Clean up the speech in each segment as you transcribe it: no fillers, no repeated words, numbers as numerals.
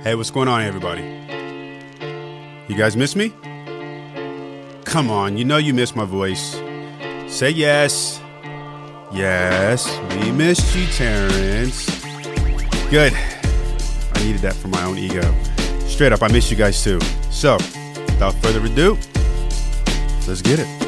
Hey, what's going on, everybody? You guys miss me? Come on, you know you miss my voice. Say yes. Yes, we missed you, Terrence. Good. I needed that for my own ego. Straight up, I miss you guys too. So, without further ado, let's get it.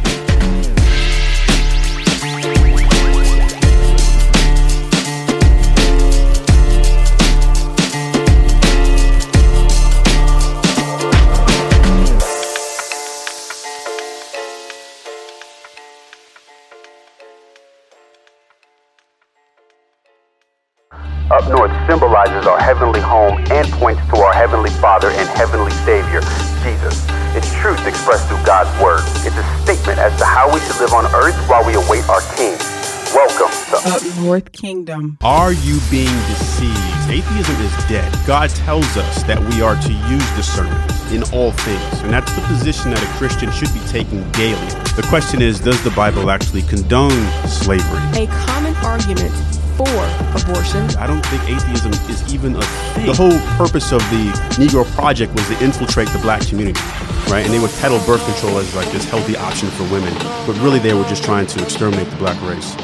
Up North symbolizes our heavenly home and points to our heavenly Father and heavenly Savior, Jesus. It's truth expressed through God's Word. It's a statement as to how we should live on earth while we await our King. Welcome to Up North Kingdom. Are you being deceived? Atheism is dead. God tells us that we are to use discernment in all things, and that's the position that a Christian should be taking daily. The question is, does the Bible actually condone slavery? A common argument for abortion. I don't think atheism is even a thing. The whole purpose of the Negro Project was to infiltrate the black community, right? And they would peddle birth control as like this healthy option for women, but really they were just trying to exterminate the black race.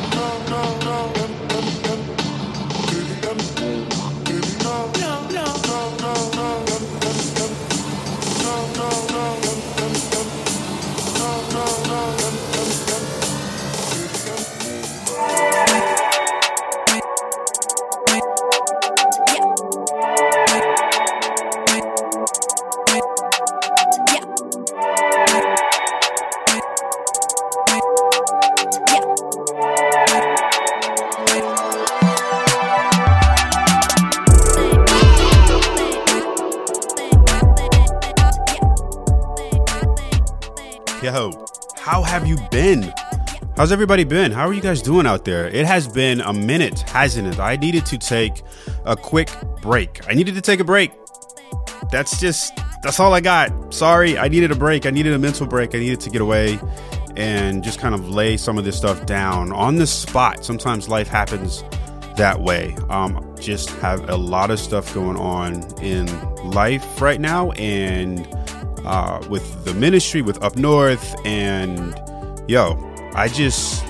Yo, how have you been? How's everybody been? How are you guys doing out there? It has been a minute, hasn't it? I needed to take a quick break. I needed to take a break. That's all I got. Sorry, I needed a break. I needed a mental break. I needed to get away and just kind of lay some of this stuff down on the spot. Sometimes life happens that way. Just have a lot of stuff going on in life right now, and with the ministry, with Up North, and it's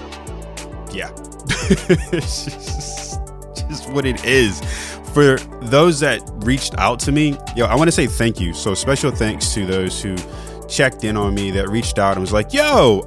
just what it is. For those that reached out to me, I want to say thank you. So special thanks to those who checked in on me, that reached out and was like,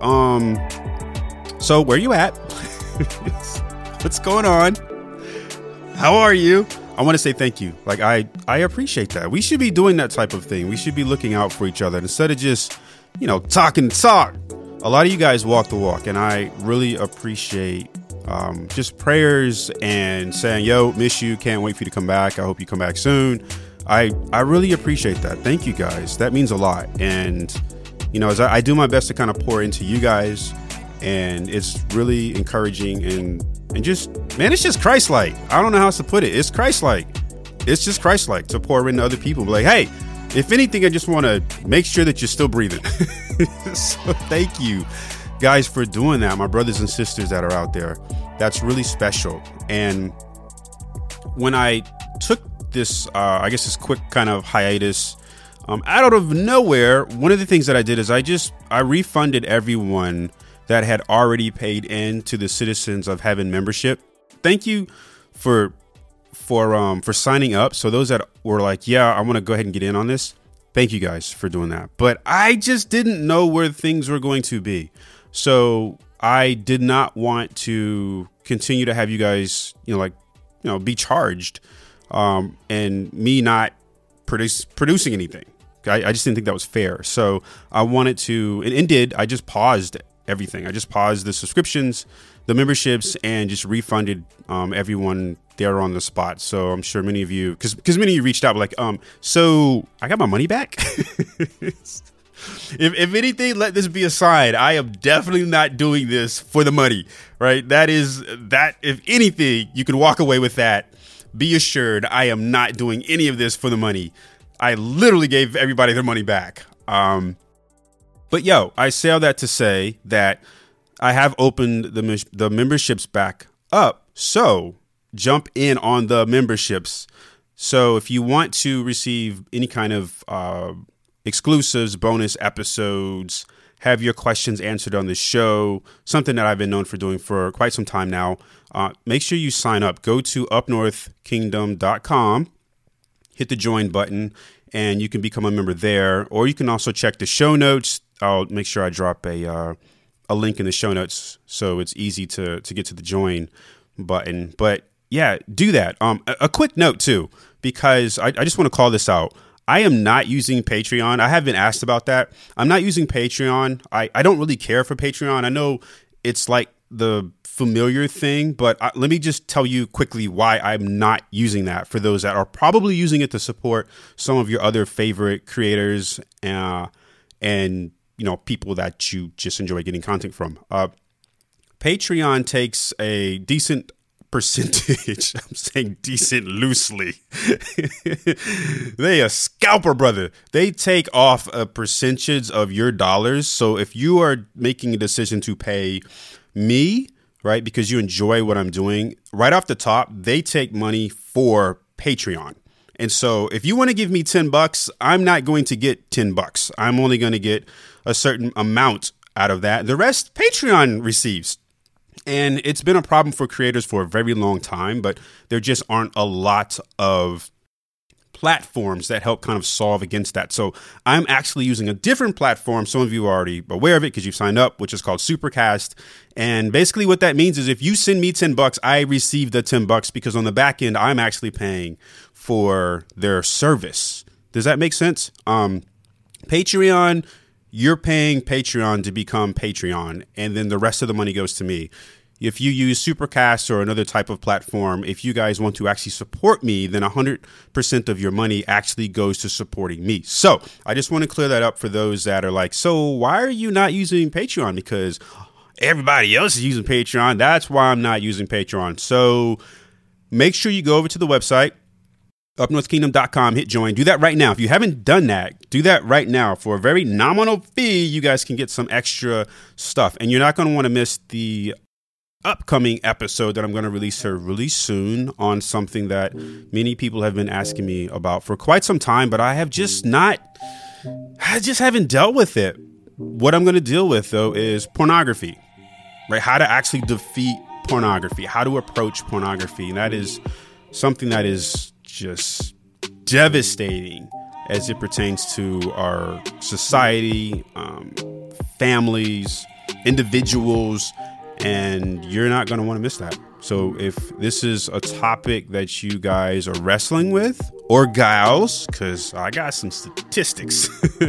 so where you at? What's going on? How are you? I want to say thank you. Like, I appreciate that. We should be doing that type of thing. We should be looking out for each other instead of just, talking talk. A lot of you guys walk the walk, and I really appreciate just prayers and saying, miss you. Can't wait for you to come back. I hope you come back soon. I really appreciate that. Thank you guys. That means a lot. And, as I do my best to kind of pour into you guys, and it's really encouraging and just, man, it's just Christ-like. I don't know how else to put it. It's Christ-like. It's just Christ-like to pour into other people. Be like, hey, if anything, I just want to make sure that you're still breathing. So thank you guys for doing that. My brothers and sisters that are out there. That's really special. And when I took this, this quick kind of hiatus, out of nowhere, one of the things that I did is I refunded everyone that had already paid in to the Citizens of Heaven membership. Thank you for signing up. So those that were like, I want to go ahead and get in on this. Thank you guys for doing that. But I just didn't know where things were going to be. So I did not want to continue to have you guys, be charged, and me not producing anything. I just didn't think that was fair. So I wanted to, and I just paused everything. I just paused the subscriptions, the memberships, and just refunded everyone there on the spot. So I'm sure many of you, because many of you reached out like, so I got my money back. If anything, let this be a sign. I am definitely not doing this for the money, right? That if anything, you can walk away with that. Be assured I am not doing any of this for the money. I literally gave everybody their money back. But I say all that to say that I have opened the memberships back up. So jump in on the memberships So if you want to receive any kind of exclusives, bonus episodes, have your questions answered on the show, something that I've been known for doing for quite some time now, make sure you sign up. Go to upnorthkingdom.com, hit the join button, and you can become a member there. Or you can also check the show notes. I'll make sure I drop a link in the show notes so it's easy to get to the join button. But yeah, do that. A quick note too, because I just want to call this out. I am not using Patreon. I have been asked about that. I'm not using Patreon. I don't really care for Patreon. I know it's like the familiar thing, but let me just tell you quickly why I'm not using that for those that are probably using it to support some of your other favorite creators and people that you just enjoy getting content from. Patreon takes a decent percentage. I'm saying decent loosely. They a scalper, brother. They take off a percentage of your dollars. So if you are making a decision to pay me, right, because you enjoy what I'm doing, right off the top, they take money for Patreon. And so if you want to give me $10, I'm not going to get $10. I'm only going to get a certain amount out of that. The rest Patreon receives. And it's been a problem for creators for a very long time, but there just aren't a lot of platforms that help kind of solve against that. So I'm actually using a different platform. Some of you are already aware of it because you've signed up, which is called Supercast. And basically what that means is if you send me $10, I receive the $10 because on the back end, I'm actually paying for their service. Does that make sense? Patreon, you're paying Patreon to become Patreon, and then the rest of the money goes to me. If you use Supercast or another type of platform, if you guys want to actually support me, then 100% of your money actually goes to supporting me. So I just want to clear that up for those that are like, so why are you not using Patreon? Because everybody else is using Patreon. That's why I'm not using Patreon. So make sure you go over to the website, upnorthkingdom.com, hit join. Do that right now. If you haven't done that, do that right now. For a very nominal fee, you guys can get some extra stuff. And you're not going to want to miss the upcoming episode that I'm going to release here really soon on something that many people have been asking me about for quite some time, but I just haven't dealt with it. What I'm going to deal with, though, is pornography, right? How to actually defeat pornography, how to approach pornography. And that is something that is just devastating as it pertains to our society, families, individuals, and you're not going to want to miss that. So if this is a topic that you guys are wrestling with, or gals, because I got some statistics,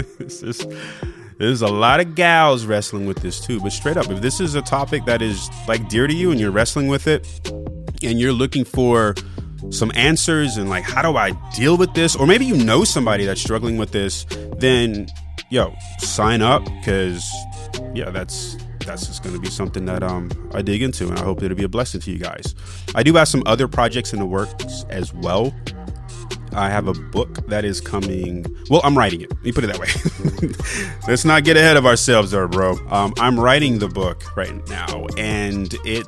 there's a lot of gals wrestling with this too. But straight up, if this is a topic that is like dear to you and you're wrestling with it and you're looking for some answers and like, how do I deal with this? Or maybe you know somebody that's struggling with this, then sign up, because that's just going to be something that I dig into, and I hope it'll be a blessing to you guys. I do have some other projects in the works as well. I have a book that is coming. Well, I'm writing it. Let me put it that way. Let's not get ahead of ourselves there, bro. I'm writing the book right now, and I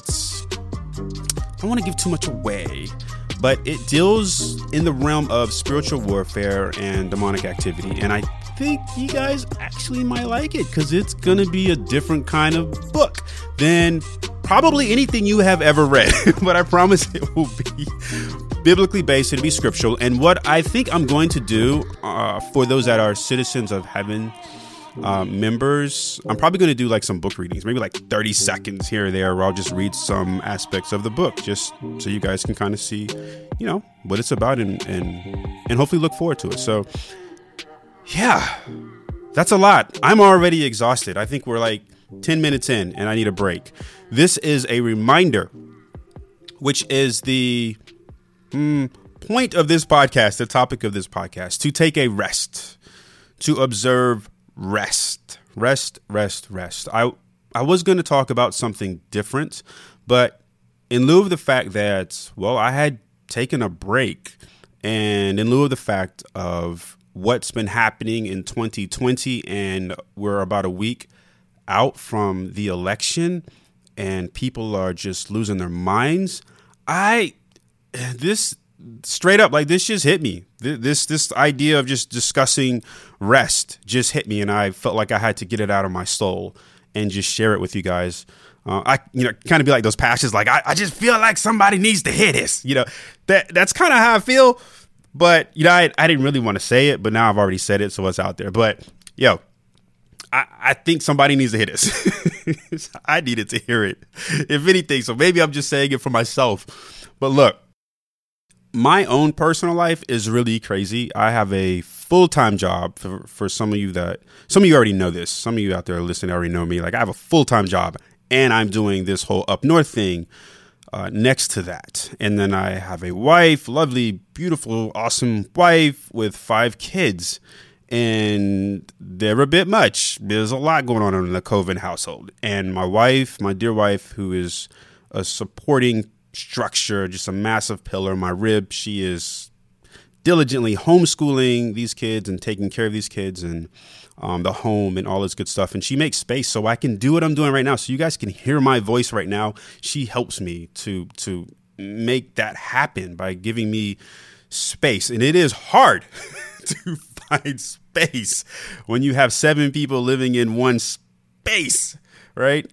don't want to give too much away, but it deals in the realm of spiritual warfare and demonic activity. And I think you guys actually might like it because it's going to be a different kind of book than probably anything you have ever read. But I promise it will be biblically based. It'll be scriptural. And what I think I'm going to do for those that are citizens of heaven, members, I'm probably going to do like some book readings, maybe like 30 seconds here or there, where I'll just read some aspects of the book just so you guys can kind of see, what it's about and hopefully look forward to it. So yeah, that's a lot. I'm already exhausted. I think we're like 10 minutes in and I need a break. This is a reminder, which is the point of this podcast, the topic of this podcast, to take a rest, to observe rest. I was going to talk about something different, but in lieu of the fact that, I had taken a break, and in lieu of the fact of what's been happening in 2020, and we're about a week out from the election and people are just losing their minds. This straight up, like, this just hit me. This idea of just discussing rest just hit me, and I felt like I had to get it out of my soul and just share it with you guys. I kind of be like those pastors, like, I just feel like somebody needs to hear this. That's kind of how I feel. But, I didn't really want to say it, but now I've already said it, so it's out there. But, I think somebody needs to hear this. I needed to hear it, if anything. So maybe I'm just saying it for myself. But look, my own personal life is really crazy. I have a full-time job for some of you already know this. Some of you out there listening already know me. Like, I have a full-time job, and I'm doing this whole up north thing next to that. And then I have a wife, lovely, beautiful, awesome wife with 5 kids. And they're a bit much. There's a lot going on in the Coven household. And my wife, my dear wife, who is a supporting structure, just a massive pillar, my rib, she is diligently homeschooling these kids and taking care of these kids and the home and all this good stuff. And she makes space so I can do what I'm doing right now. So you guys can hear my voice right now. She helps me to make that happen by giving me space. And it is hard to find space when you have 7 people living in one space, right?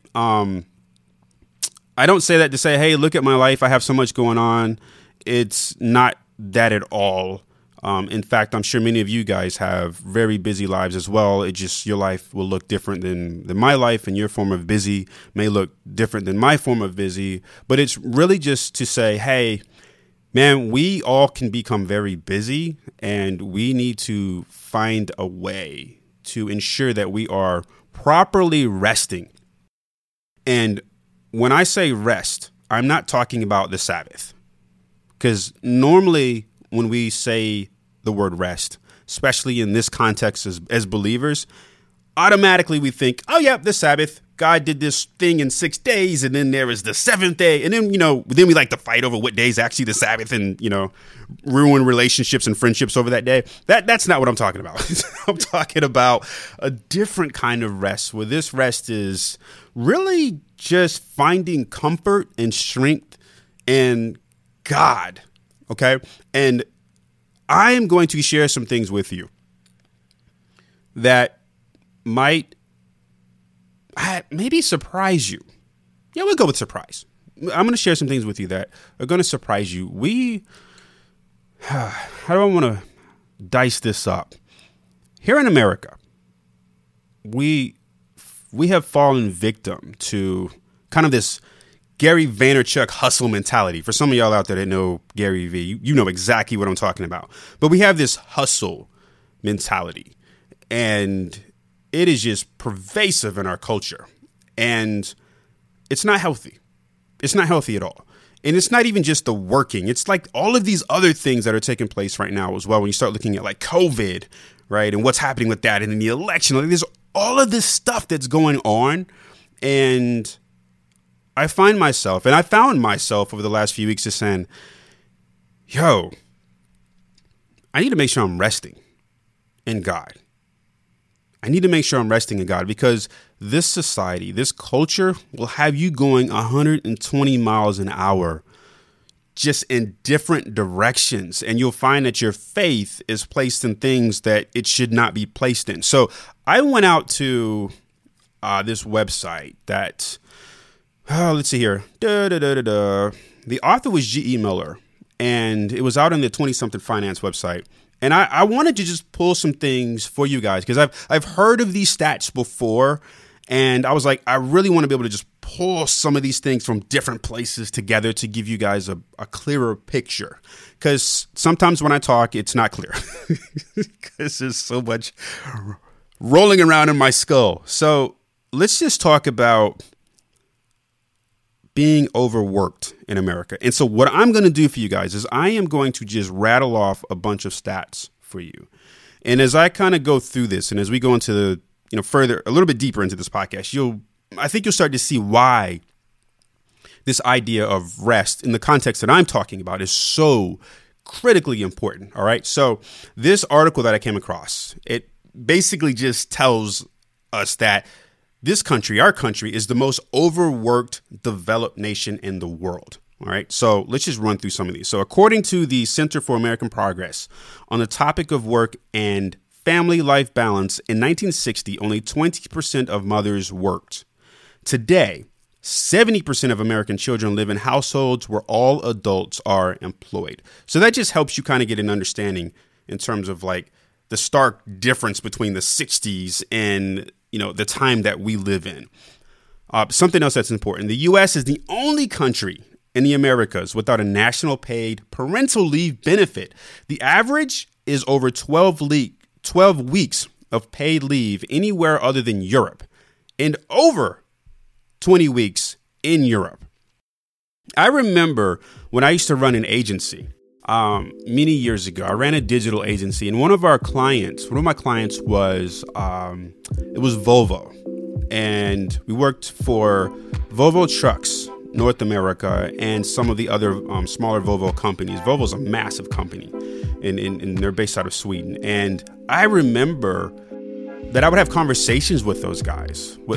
I don't say that to say, hey, look at my life, I have so much going on. It's not that at all. In fact, I'm sure many of you guys have very busy lives as well. It just, your life will look different than my life, and your form of busy may look different than my form of busy. But it's really just to say, hey, man, we all can become very busy, and we need to find a way to ensure that we are properly resting. And when I say rest, I'm not talking about the Sabbath, because normally when we say the word rest, especially in this context as believers, automatically we think, oh, yeah, the Sabbath. God did this thing in 6 days, and then there is the 7th day. And then, then we like to fight over what day is actually the Sabbath and, ruin relationships and friendships over that day. That's not what I'm talking about. I'm talking about a different kind of rest, where this rest is really just finding comfort and strength in God. Okay. And I am going to share some things with you that might maybe surprise you. Yeah, we'll go with surprise. I'm going to share some things with you that are going to surprise you. How do I want to dice this up? Here in America, we have fallen victim to kind of this Gary Vaynerchuk hustle mentality. For some of y'all out there that know Gary V, you know exactly what I'm talking about. But we have this hustle mentality, and it is just pervasive in our culture, and it's not healthy. It's not healthy at all. And it's not even just the working. It's like all of these other things that are taking place right now as well. When you start looking at like COVID, right, and what's happening with that, and then the election, like, there's all of this stuff that's going on. And I found myself over the last few weeks just saying, yo, I need to make sure I'm resting in God. I need to make sure I'm resting in God, because this society, this culture will have you going 120 miles an hour just in different directions. And you'll find that your faith is placed in things that it should not be placed in. So I went out to this website that, let's see here. The author was G.E. Miller, and it was out on the 20-something finance website. And I wanted to just pull some things for you guys, because I've heard of these stats before, and I was like, I really want to be able to just pull some of these things from different places together to give you guys a clearer picture. Because sometimes when I talk, it's not clear, because there's so much rolling around in my skull. So let's just talk about being overworked in America. And so what I'm going to do for you guys is I am going to just rattle off a bunch of stats for you. And as I kind of go through this, and as we go into the, further, a little bit deeper into this podcast, I think you'll start to see why this idea of rest in the context that I'm talking about is so critically important. All right. So this article that I came across, it basically just tells us that this country, our country, is the most overworked developed nation in the world. All right, so let's just run through some of these. So according to the Center for American Progress, on the topic of work and family life balance, in 1960, only 20% of mothers worked. Today, 70% of American children live in households where all adults are employed. So that just helps you kind of get an understanding in terms of like the stark difference between the 60s and, the time that we live in. Something else that's important. The U.S. is the only country in the Americas without a national paid parental leave benefit. The average is over 12 weeks of paid leave anywhere other than Europe, and over 20 weeks in Europe. I remember when I used to run an agency many years ago. I ran a digital agency, and one of my clients was Volvo, and we worked for Volvo Trucks North America and some of the other smaller Volvo companies. Volvo's a massive company, and they're based out of Sweden. And I remember that I would have conversations with those guys, with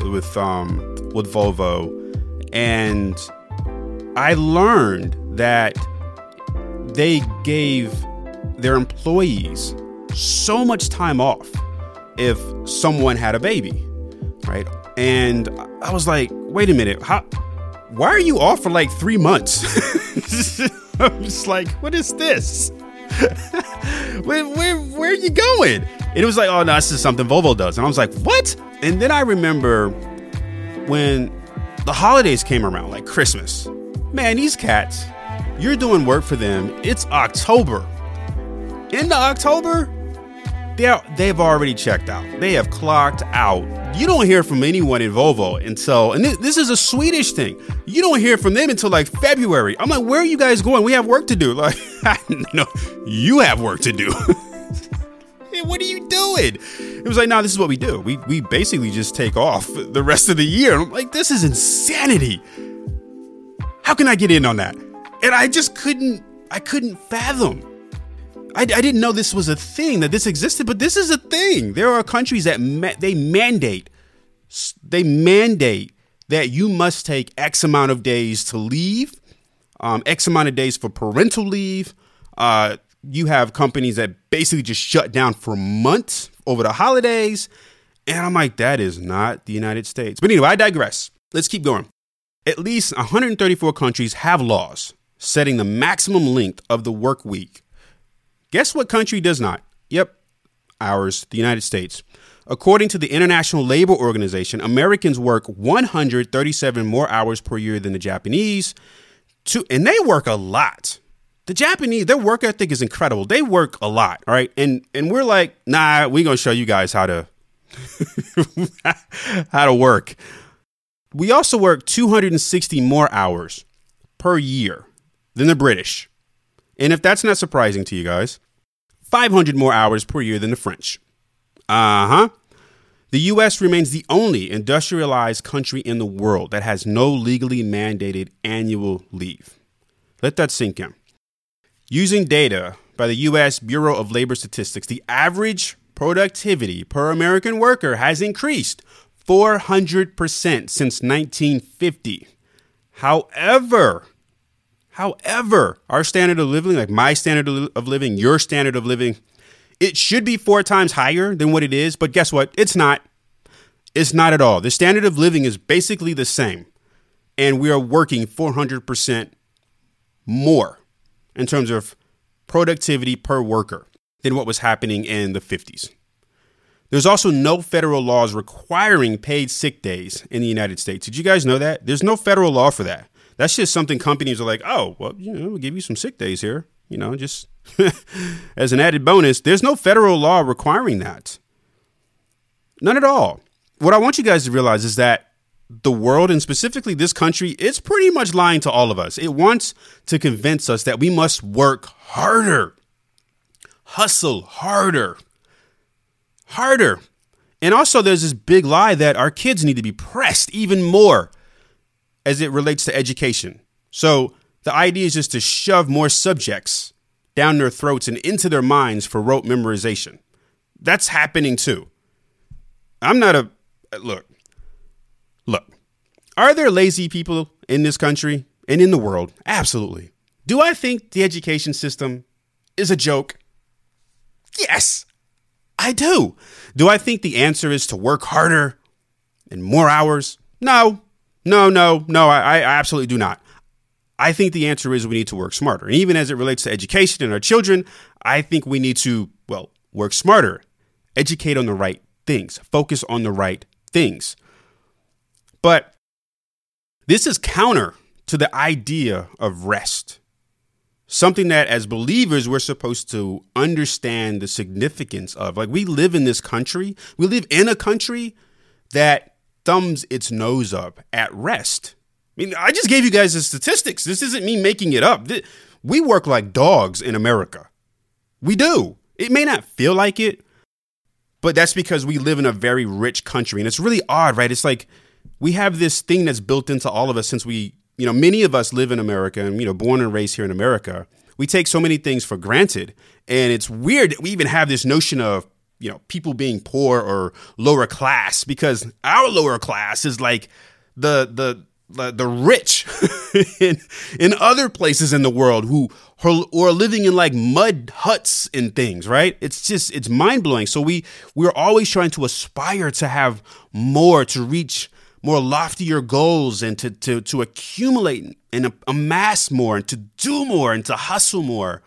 Volvo, and I learned that they gave their employees so much time off if someone had a baby, right? And I was like, wait a minute, why are you off for like 3 months? I'm just like, what is this? where are you going? And it was like, oh no, this is something Volvo does. And I was like, what? And then I remember when the holidays came around, like Christmas. Man, these cats, you're doing work for them. It's October. Into October, they've already checked out. They have clocked out. You don't hear from anyone in Volvo until, and this is a Swedish thing, you don't hear from them until like February. I'm like, where are you guys going? We have work to do. Like, no, you have work to do. Hey, what are you doing? It was like, no, this is what we do. We basically just take off the rest of the year. And I'm like, this is insanity. How can I get in on that? And I just couldn't fathom. I didn't know this was a thing, that this existed, but this is a thing. There are countries that they mandate that you must take X amount of days to leave, X amount of days for parental leave. You have companies that basically just shut down for months over the holidays. And I'm like, that is not the United States. But anyway, I digress. Let's keep going. At least 134 countries have laws setting the maximum length of the work week. Guess what country does not? Yep, ours, the United States. According to the International Labor Organization, Americans work 137 more hours per year than the Japanese, and they work a lot. The Japanese, their work ethic is incredible. They work a lot, all right? And we're like, nah, we're going to show you guys how to work. We also work 260 more hours per year than the British. And if that's not surprising to you guys, 500 more hours per year than the French. The U.S. remains the only industrialized country in the world that has no legally mandated annual leave. Let that sink in. Using data by the U.S. Bureau of Labor Statistics, the average productivity per American worker has increased 400% since 1950. However, our standard of living, like my standard of living, your standard of living, it should be 4 times higher than what it is. But guess what? It's not. It's not at all. The standard of living is basically the same. And we are working 400% more in terms of productivity per worker than what was happening in the 50s. There's also no federal laws requiring paid sick days in the United States. Did you guys know that? There's no federal law for that. That's just something companies are like, oh, well, we'll give you some sick days here, just as an added bonus. There's no federal law requiring that. None at all. What I want you guys to realize is that the world, and specifically this country, it's pretty much lying to all of us. It wants to convince us that we must work harder, hustle harder. And also there's this big lie that our kids need to be pressed even more as it relates to education. So the idea is just to shove more subjects down their throats and into their minds for rote memorization. That's happening too. Look, are there lazy people in this country? and in the world? Absolutely. Do I think the education system is a joke? Yes, I do. Do I think the answer is to work harder and more hours? No, I absolutely do not. I think the answer is we need to work smarter. And even as it relates to education and our children, I think we need to, work smarter, educate on the right things, focus on the right things. But this is counter to the idea of rest. Something that as believers, we're supposed to understand the significance of. Like, we live in this country. We live in a country that thumbs its nose up at rest. I mean, I just gave you guys the statistics. This isn't me making it up. We work like dogs in America. We do. It may not feel like it, but that's because we live in a very rich country. And it's really odd, right? It's like we have this thing that's built into all of us since many of us live in America and, born and raised here in America. We take so many things for granted. And it's weird that we even have this notion of, people being poor or lower class, because our lower class is like the rich in other places in the world who are living in like mud huts and things, right? It's mind blowing. So we're always trying to aspire to have more, to reach more loftier goals, and to accumulate and amass more, and to do more, and to hustle more.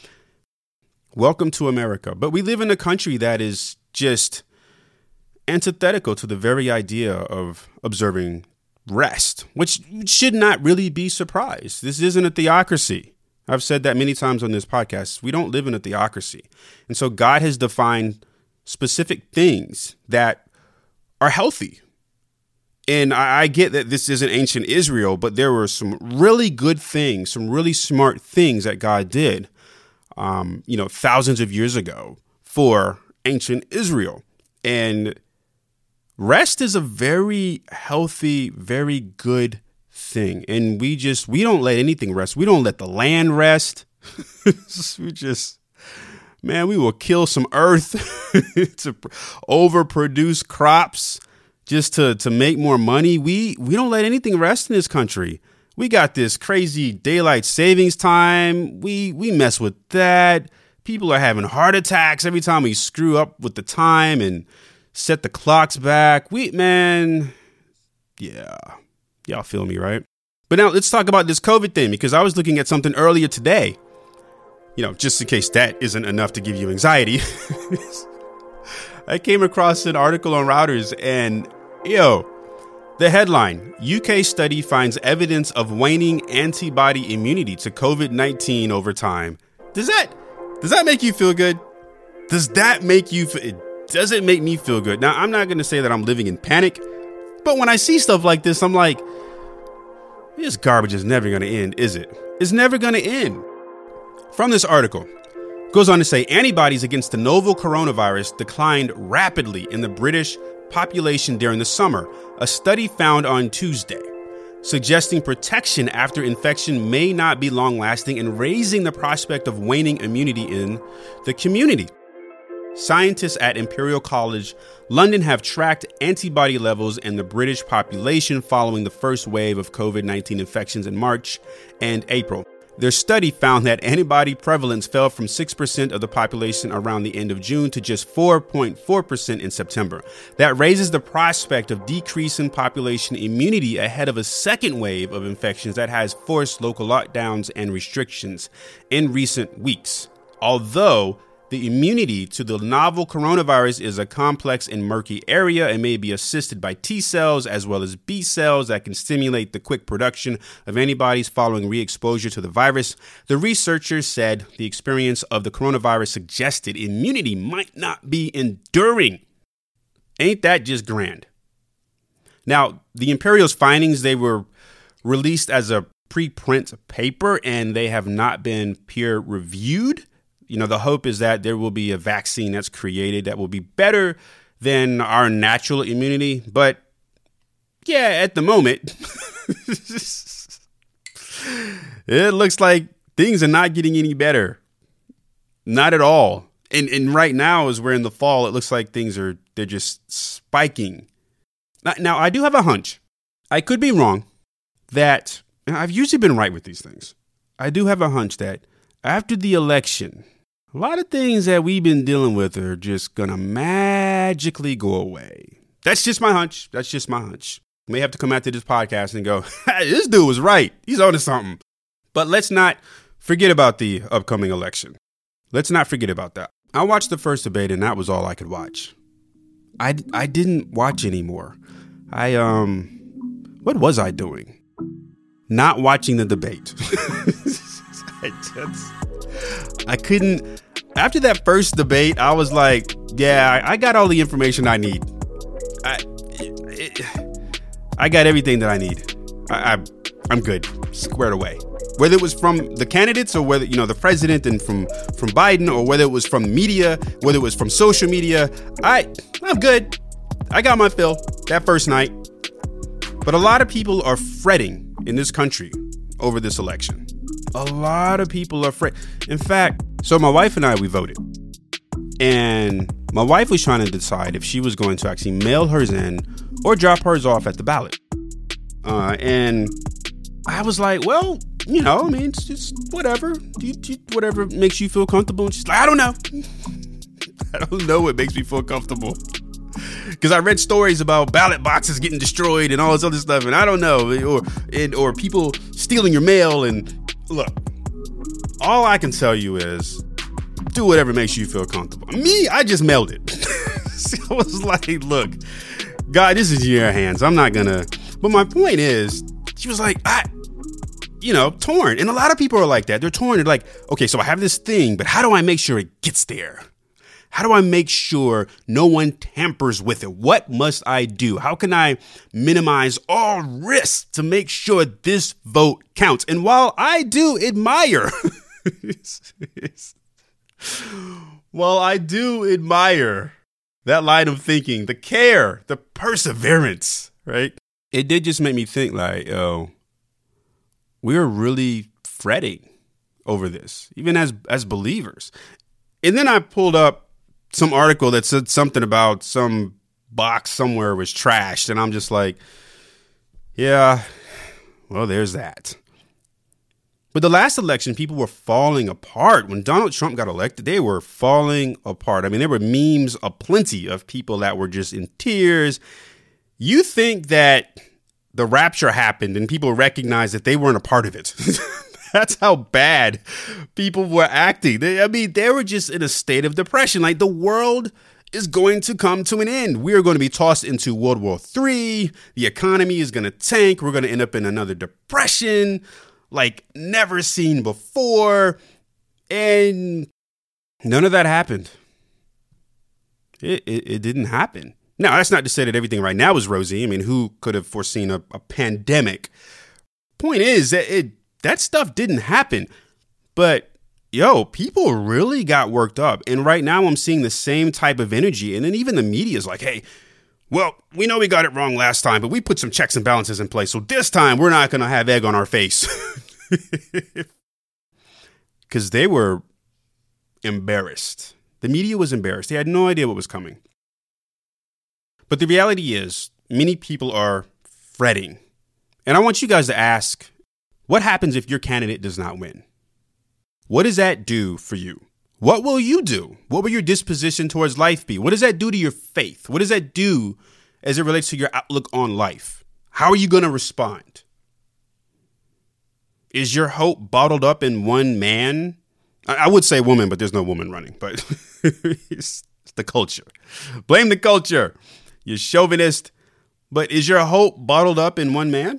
Welcome to America. But we live in a country that is just antithetical to the very idea of observing rest, which should not really be surprised. This isn't a theocracy. I've said that many times on this podcast. We don't live in a theocracy. And so God has defined specific things that are healthy. And I get that this isn't ancient Israel, but there were some really good things, some really smart things that God did, thousands of years ago for ancient Israel. And rest is a very healthy, very good thing. And we don't let anything rest. We don't let the land rest. We will kill some earth to overproduce crops just to make more money. We don't let anything rest in this country. We got this crazy daylight savings time. We mess with that. People are having heart attacks every time we screw up with the time and set the clocks back. Y'all feel me, right? But now let's talk about this COVID thing, because I was looking at something earlier today, just in case that isn't enough to give you anxiety. I came across an article on Reuters, and the headline: UK study finds evidence of waning antibody immunity to COVID-19 over time. Does that make you feel good? Does that make you feel? It doesn't make me feel good. Now, I'm not going to say that I'm living in panic, but when I see stuff like this, I'm like, this garbage is never going to end, is it? It's never going to end. From this article, goes on to say antibodies against the novel coronavirus declined rapidly in the British population during the summer, a study found on Tuesday, suggesting protection after infection may not be long-lasting and raising the prospect of waning immunity in the community. Scientists at Imperial College London have tracked antibody levels in the British population following the first wave of COVID-19 infections in March and April. Their study found that antibody prevalence fell from 6% of the population around the end of June to just 4.4% in September. That raises the prospect of decreasing population immunity ahead of a second wave of infections that has forced local lockdowns and restrictions in recent weeks. Although the immunity to the novel coronavirus is a complex and murky area and may be assisted by T cells as well as B cells that can stimulate the quick production of antibodies following re-exposure to the virus. The researchers said the experience of the coronavirus suggested immunity might not be enduring. Ain't that just grand? Now, the Imperial's findings, they were released as a preprint paper and they have not been peer reviewed. The hope is that there will be a vaccine that's created that will be better than our natural immunity. But yeah, at the moment, it looks like things are not getting any better. Not at all. And right now, as we're in the fall, it looks like they're just spiking. Now, I do have a hunch. I could be wrong that And I've usually been right with these things. I do have a hunch that after the election, a lot of things that we've been dealing with are just going to magically go away. That's just my hunch. May have to come after this podcast and go, this dude was right. He's onto something. But let's not forget about the upcoming election. Let's not forget about that. I watched the first debate and that was all I could watch. I didn't watch anymore. What was I doing? Not watching the debate. I couldn't. After that first debate, I was like, yeah, I got all the information I need. I got everything that I need. I'm good. Squared away. Whether it was from the candidates or whether, the president and from Biden, or whether it was from media, whether it was from social media, I'm good. I got my fill that first night. But a lot of people are fretting in this country over this election. A lot of people are fretting. In fact, so my wife and I, we voted. And my wife was trying to decide if she was going to actually mail hers in or drop hers off at the ballot. And I was like, well, it's just whatever. Whatever makes you feel comfortable. And she's like, I don't know. I don't know what makes me feel comfortable. Because I read stories about ballot boxes getting destroyed and all this other stuff. And I don't know. Or people stealing your mail. And look, all I can tell you is do whatever makes you feel comfortable. Me, I just mailed it. I was like, look, God, this is in your hands. I'm not going to. But my point is, she was like, torn. And a lot of people are like that. They're torn. They're like, okay, so I have this thing, but how do I make sure it gets there? How do I make sure no one tampers with it? What must I do? How can I minimize all risks to make sure this vote counts? And while I do admire, that line of thinking, the care, the perseverance, right? It did just make me think like, we're really fretting over this, even as believers. And then I pulled up some article that said something about some box somewhere was trashed. And I'm just like, yeah, well, there's that. But the last election, people were falling apart. When Donald Trump got elected, they were falling apart. I mean, there were memes aplenty of people that were just in tears. You think that the rapture happened and people recognized that they weren't a part of it. That's how bad people were acting. They were just in a state of depression. Like, the world is going to come to an end. We are going to be tossed into World War III. The economy is going to tank. We're going to end up in another depression like never seen before. And none of that happened. It didn't happen. Now, that's not to say that everything right now is rosy. I mean, who could have foreseen a pandemic? Point is that that stuff didn't happen. But, people really got worked up. And right now I'm seeing the same type of energy. And then even the media is like, hey, well, we know we got it wrong last time, but we put some checks and balances in place. So this time we're not going to have egg on our face. Because they were embarrassed. The media was embarrassed. They had no idea what was coming. But the reality is, many people are fretting. And I want you guys to ask, what happens if your candidate does not win? What does that do for you? What will you do? What will your disposition towards life be? What does that do to your faith? What does that do as it relates to your outlook on life? How are you going to respond? Is your hope bottled up in one man? I would say woman, but there's no woman running. But it's the culture. Blame the culture. You're chauvinist. But is your hope bottled up in one man?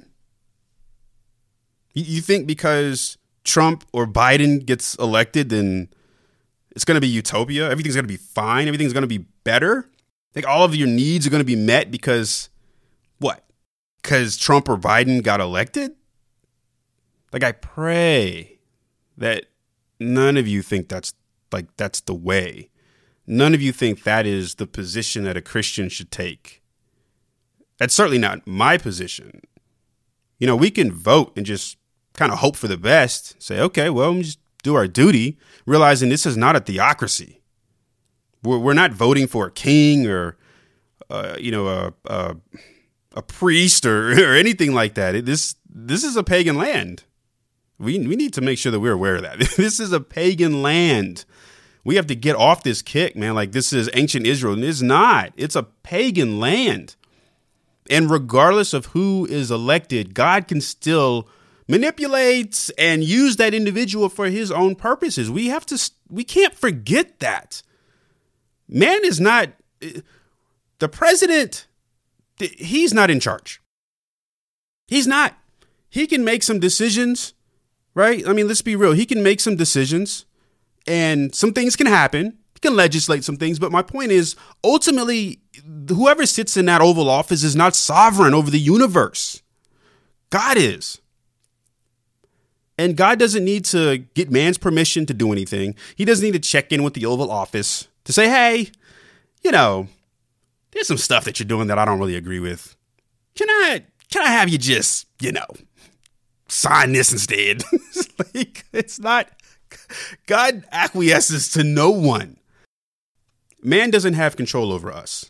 You think because Trump or Biden gets elected, then it's going to be utopia? Everything's going to be fine? Everything's going to be better? Like, all of your needs are going to be met because what? Because Trump or Biden got elected? Like, I pray that none of you think that's the way. None of you think that is the position that a Christian should take. That's certainly not my position. We can vote and just kind of hope for the best. Say, okay, well, we just do our duty, realizing this is not a theocracy. We're not voting for a king or, a a priest or anything like that. This is a pagan land. We need to make sure that we're aware of that. This is a pagan land. We have to get off this kick, man. Like, this is ancient Israel, and it's not. It's a pagan land. And regardless of who is elected, God can still manipulate and use that individual for his own purposes. We can't forget that. Man is not, the president, he's not in charge. He's not. He can make some decisions, right? I mean, let's be real. He can make some decisions. And some things can happen. You can legislate some things. But my point is, ultimately, whoever sits in that Oval Office is not sovereign over the universe. God is. And God doesn't need to get man's permission to do anything. He doesn't need to check in with the Oval Office to say, hey, there's some stuff that you're doing that I don't really agree with. Can I have you just, sign this instead? It's not. God acquiesces to no one. Man doesn't have control over us.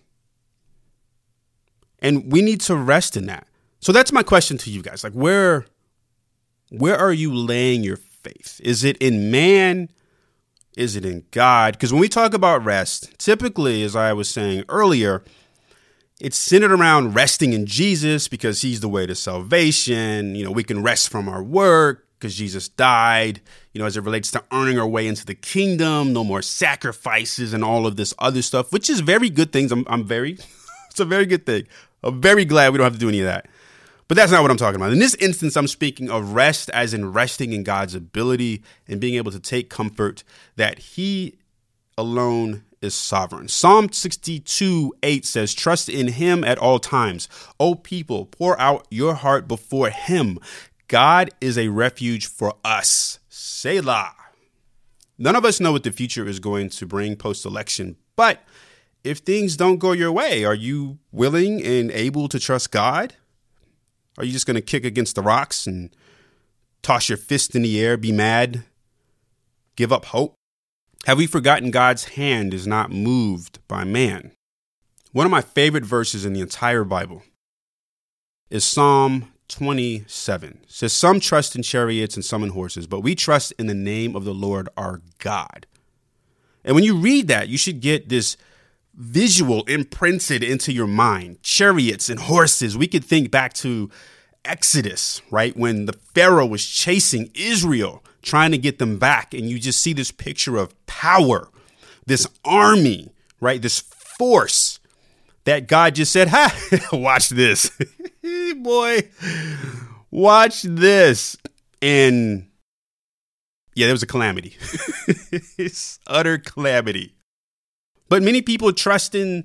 And we need to rest in that. So that's my question to you guys. Like, where are you laying your faith? Is it in man? Is it in God? Because when we talk about rest, typically, as I was saying earlier, it's centered around resting in Jesus because he's the way to salvation. We can rest from our work because Jesus died, as it relates to earning our way into the kingdom, no more sacrifices and all of this other stuff, which is very good things. It's a very good thing. I'm very glad we don't have to do any of that. But that's not what I'm talking about. In this instance, I'm speaking of rest as in resting in God's ability and being able to take comfort that he alone is sovereign. Psalm 62:8 says, trust in him at all times. O people, pour out your heart before him. God is a refuge for us. Selah. None of us know what the future is going to bring post-election, but if things don't go your way, are you willing and able to trust God? Are you just going to kick against the rocks and toss your fist in the air, be mad, give up hope? Have we forgotten God's hand is not moved by man? One of my favorite verses in the entire Bible is Psalm 27. It says, some trust in chariots and some in horses, but we trust in the name of the Lord our God. And when you read that, you should get this visual imprinted into your mind. Chariots and horses. We could think back to Exodus, right? When the Pharaoh was chasing Israel, trying to get them back. And you just see this picture of power, this army, right? This force that God just said, watch this. Boy, watch this. And yeah, there was a calamity. It's utter calamity. But many people trust in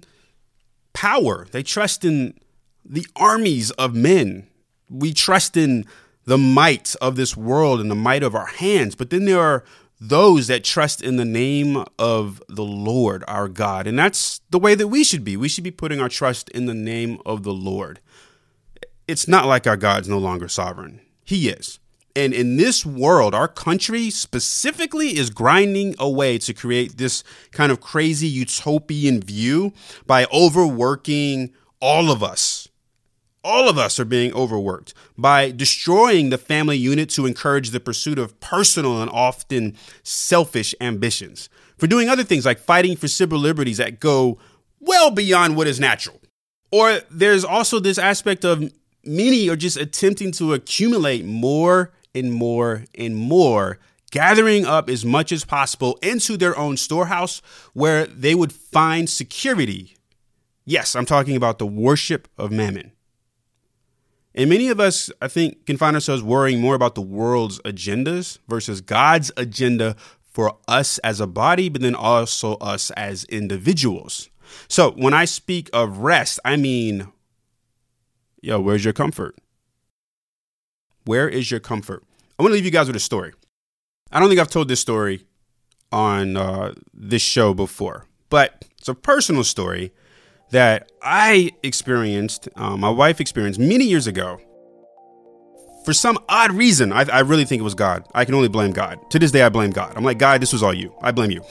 power. They trust in the armies of men. We trust in the might of this world and the might of our hands. But then there are those that trust in the name of the Lord, our God. And that's the way that we should be. We should be putting our trust in the name of the Lord. It's not like our God's no longer sovereign. He is. And in this world, our country specifically is grinding away to create this kind of crazy utopian view by overworking all of us. All of us are being overworked by destroying the family unit to encourage the pursuit of personal and often selfish ambitions, for doing other things like fighting for civil liberties that go well beyond what is natural. Or there's also this aspect of many are just attempting to accumulate more and more and more, gathering up as much as possible into their own storehouse where they would find security. Yes, I'm talking about the worship of mammon. And many of us, I think, can find ourselves worrying more about the world's agendas versus God's agenda for us as a body, but then also us as individuals. So when I speak of rest, I mean, where's your comfort? Where is your comfort? I want to leave you guys with a story. I don't think I've told this story on this show before, but it's a personal story that I experienced, my wife experienced many years ago. For some odd reason, I really think it was God. I can only blame God. To this day, I blame God. I'm like, God, this was all you. I blame you.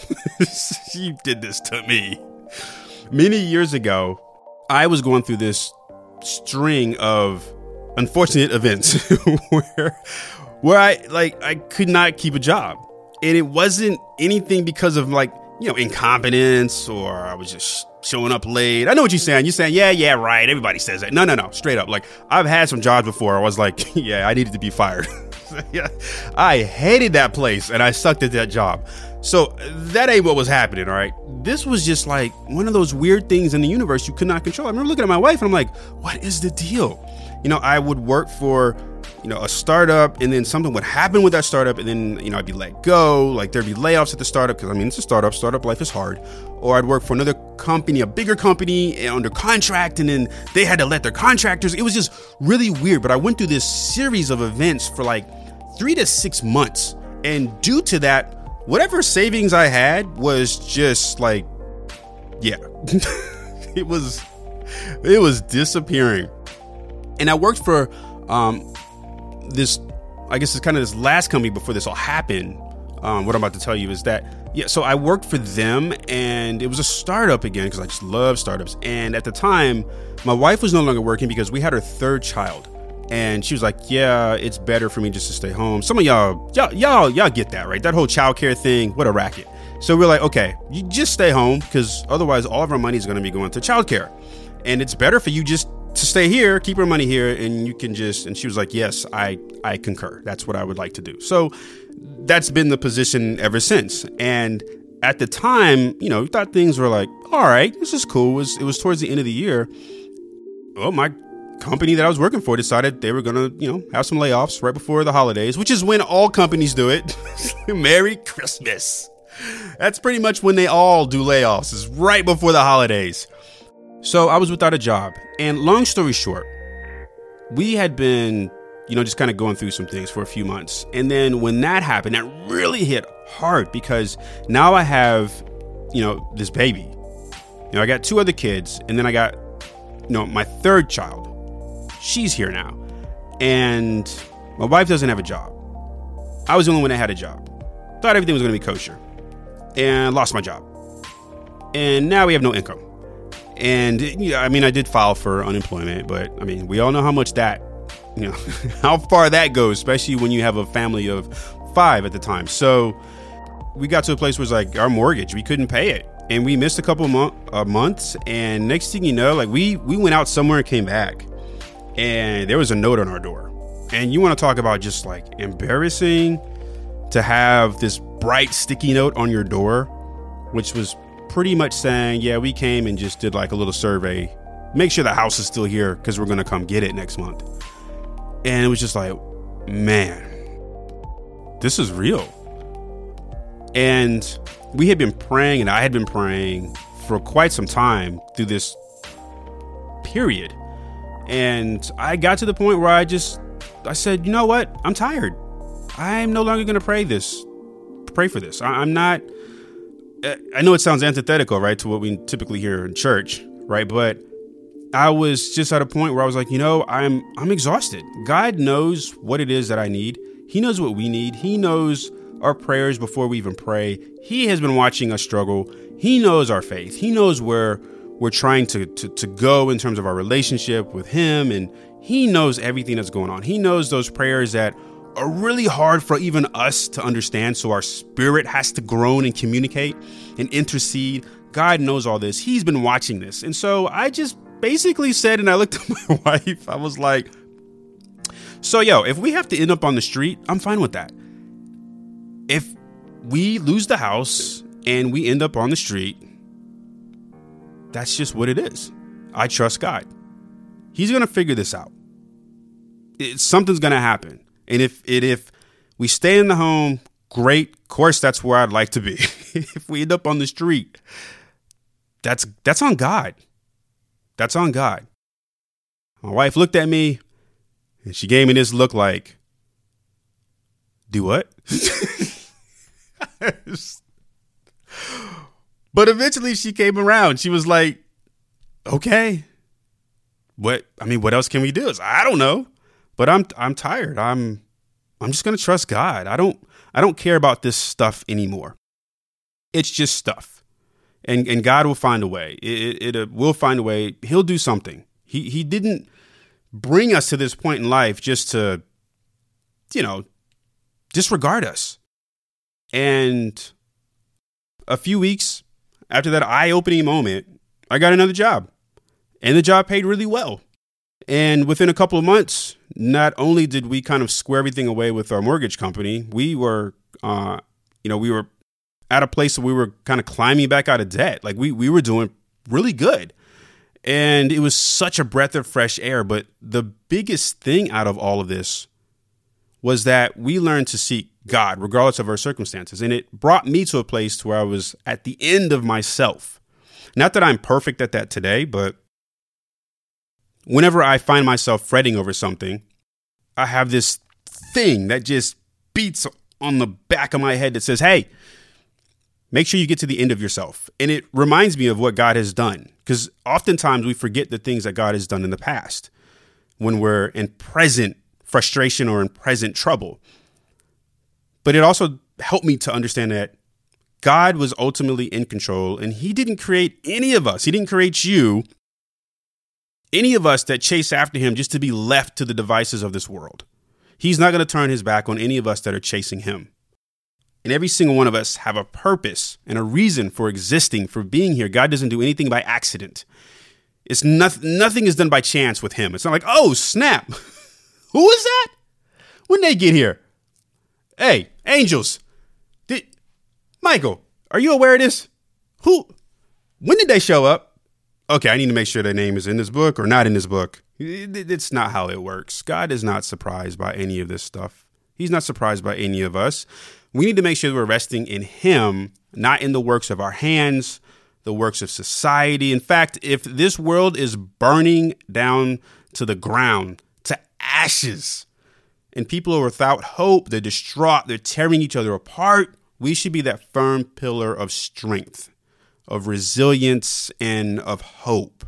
You did this to me. Many years ago, I was going through this string of unfortunate events where I could not keep a job. And it wasn't anything because of incompetence or I was just showing up late. I know what you're saying. You're saying, yeah, right. Everybody says that. No. Straight up. I've had some jobs before. I was like, yeah, I needed to be fired. Yeah, I hated that place and I sucked at that job. So that ain't what was happening, all right? This was just one of those weird things in the universe you could not control. I remember looking at my wife and I'm like, what is the deal? I would work for, a startup and then something would happen with that startup and then, I'd be let go. There'd be layoffs at the startup because, it's a startup. Startup life is hard. Or I'd work for another company, a bigger company under contract, and then they had to let their contractors. It was just really weird. But I went through this series of events for 3 to 6 months. And due to that, whatever savings I had was just it was disappearing. And I worked for this, I guess it's kind of this last company before this all happened. What I'm about to tell you is that, so I worked for them and it was a startup again because I just love startups. And at the time, my wife was no longer working because we had her third child. And she was like, yeah, it's better for me just to stay home. Some of y'all get that, right? That whole childcare thing, what a racket. So we're like, okay, you just stay home because otherwise all of our money is going to be going to childcare. And it's better for you just to stay here, keep our money here, and you can just, and she was like, yes, I concur. That's what I would like to do. So that's been the position ever since. And at the time, we thought things were all right, this is cool. It was towards the end of the year. Well, my company that I was working for decided they were going to, have some layoffs right before the holidays, which is when all companies do it. Merry Christmas. That's pretty much when they all do layoffs, is right before the holidays. So I was without a job. And long story short, we had been, just kind of going through some things for a few months. And then when that happened, that really hit hard because now I have, this baby. I got 2 other kids and then I got, my third child. She's here now. And my wife doesn't have a job. I was the only one that had a job. Thought everything was going to be kosher. And lost my job. And now we have no income. And, I did file for unemployment, but, we all know how much that, how far that goes, especially when you have a family of 5 at the time. So we got to a place where it's our mortgage, we couldn't pay it. And we missed a couple months. And next thing you know, we went out somewhere and came back. And there was a note on our door. And you want to talk about just embarrassing to have this bright sticky note on your door, which was pretty much saying, yeah, we came and just did a little survey. Make sure the house is still here because we're going to come get it next month. And it was just man, this is real. And we had been praying and I had been praying for quite some time through this period. And I got to the point where I said, you know what? I'm tired. I'm no longer going to pray for this. I'm not. I know it sounds antithetical, right, to what we typically hear in church, right? But I was just at a point where I was like, I'm exhausted. God knows what it is that I need. He knows what we need. He knows our prayers before we even pray. He has been watching us struggle. He knows our faith. He knows where we're trying to go in terms of our relationship with him. And he knows everything that's going on. He knows those prayers that are really hard for even us to understand. So our spirit has to groan and communicate and intercede. God knows all this. He's been watching this. And so I just basically said, and I looked at my wife, I was like, so if we have to end up on the street, I'm fine with that. If we lose the house and we end up on the street, that's just what it is. I trust God. He's going to figure this out. Something's going to happen. And if we stay in the home, great. Of course, that's where I'd like to be. If we end up on the street, that's on God. That's on God. My wife looked at me and she gave me this look like, do what? But eventually she came around. She was like, okay, what else can we do? I don't know. But I'm tired. I'm just going to trust God. I don't care about this stuff anymore. It's just stuff. And God will find a way. It will find a way. He'll do something. He didn't bring us to this point in life just to, disregard us. And a few weeks after that eye-opening moment, I got another job. And the job paid really well. And within a couple of months, not only did we kind of square everything away with our mortgage company, we were at a place where we were kind of climbing back out of debt. Like we were doing really good. And it was such a breath of fresh air. But the biggest thing out of all of this was that we learned to seek God regardless of our circumstances. And it brought me to a place where I was at the end of myself. Not that I'm perfect at that today, but whenever I find myself fretting over something, I have this thing that just beats on the back of my head that says, hey, make sure you get to the end of yourself. And it reminds me of what God has done, because oftentimes we forget the things that God has done in the past when we're in present frustration or in present trouble. But it also helped me to understand that God was ultimately in control, and he didn't create any of us. He didn't create you, any of us that chase after him just to be left to the devices of this world. He's not going to turn his back on any of us that are chasing him. And every single one of us have a purpose and a reason for existing, for being here. God doesn't do anything by accident. It's nothing is done by chance with him. It's not like, oh, snap. Who is that? When they get here? Hey, angels. Michael, are you aware of this? When did they show up? Okay, I need to make sure their name is in this book or not in this book. It's not how it works. God is not surprised by any of this stuff. He's not surprised by any of us. We need to make sure we're resting in him, not in the works of our hands, the works of society. In fact, if this world is burning down to the ground, to ashes, and people are without hope, they're distraught, they're tearing each other apart, we should be that firm pillar of strength, of resilience, and of hope.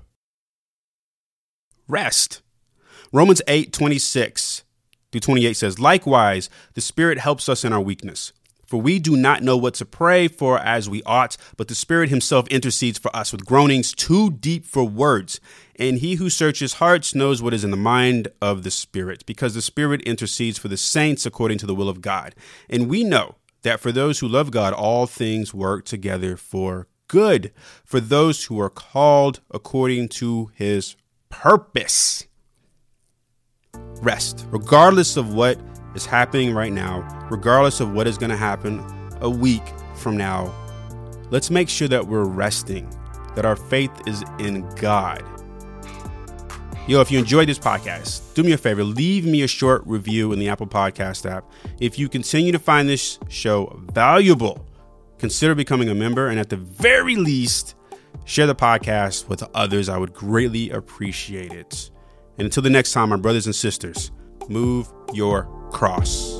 Rest. Romans 8:26-28 says, likewise, the Spirit helps us in our weakness. For we do not know what to pray for as we ought, but the Spirit himself intercedes for us with groanings too deep for words. And he who searches hearts knows what is in the mind of the Spirit, because the Spirit intercedes for the saints according to the will of God. And we know that for those who love God, all things work together for good, for those who are called according to his purpose. Rest, regardless of what is happening right now, regardless of what is going to happen a week from now. Let's make sure that we're resting, that our faith is in God. If you enjoyed this podcast, do me a favor, leave me a short review in the Apple Podcast app. If you continue to find this show valuable, consider becoming a member, and at the very least, share the podcast with others. I would greatly appreciate it. And until the next time, my brothers and sisters, move your cross.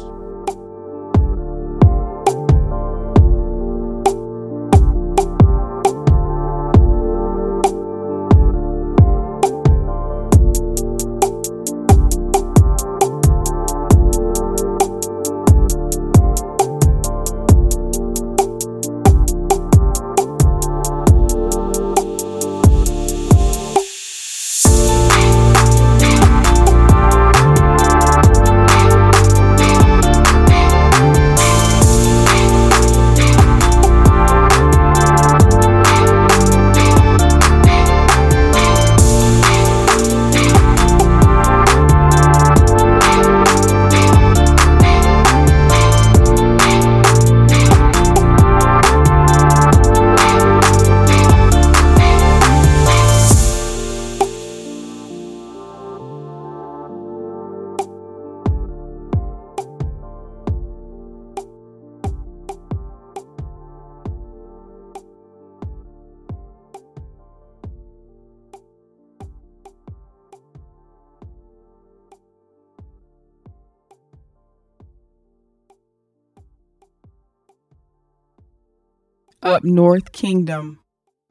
Up North Kingdom.